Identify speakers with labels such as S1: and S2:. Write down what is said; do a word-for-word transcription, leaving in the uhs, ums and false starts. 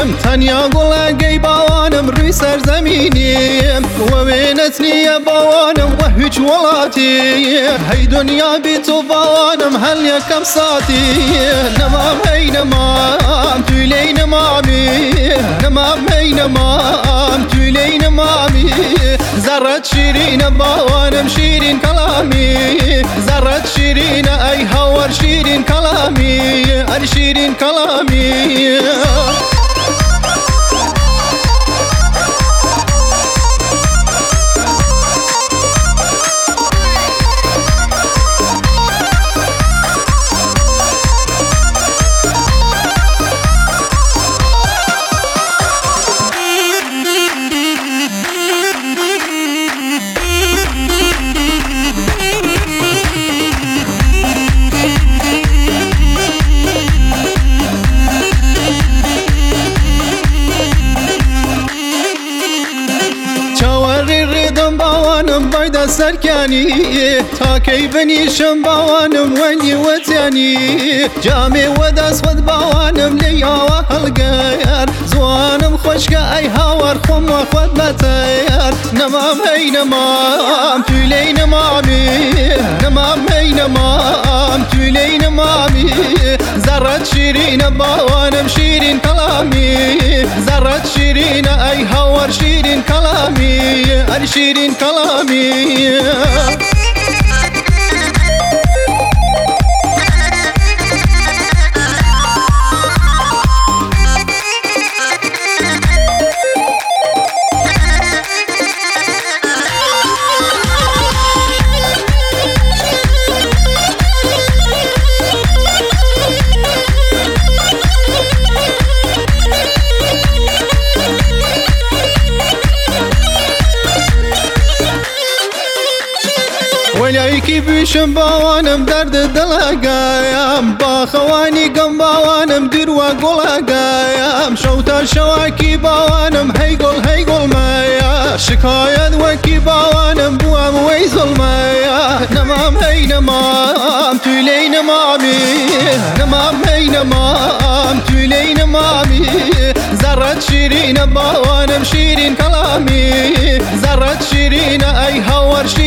S1: تەنیا گوڵەگەی باوانم ڕووی سەرزەمینیم وەوێنەت نییە باوانم وە هیچ وڵاتی هەی دنیا بیت و باوانم هەل یەکەم ساتی نەمام هەی نەمام توی لێی نەمامی نەمام هەی نەمام توی لێی نەمامی زەڕەت شیرینە باوانم شیرین کەڵامی زەڕەت شیرینە ئەی هاوەر شیرین کەڵامی ئەر شیرین کەڵامی بايدا سركاني تاكي بنيشم باوانم واني وتاني جامي وداس ود باوانم ليا وهالقير زوانم خوشكا اي هاور خم وخود بتير نمام هي نمام تولي نمامي نمام هي نمام تولي نمامي زرت شيرين باوانم شيرين كلامي زرت شيرين اي هاور شيرين كلامي ار شيرين كلامي ولايكي بيشم باوانم درد دلقايم باخواني قم باوانم دير وقلقايم شوتا شواكي باوانم هيقول هيقول مايا شكاية وكي باوانم بوام ويزل مايا نمام هي نمام تولي نمامي نمام هي نمام تولي نمامي زرت شيرين باوانم شيرين كلامي زرت شيرين اي هاور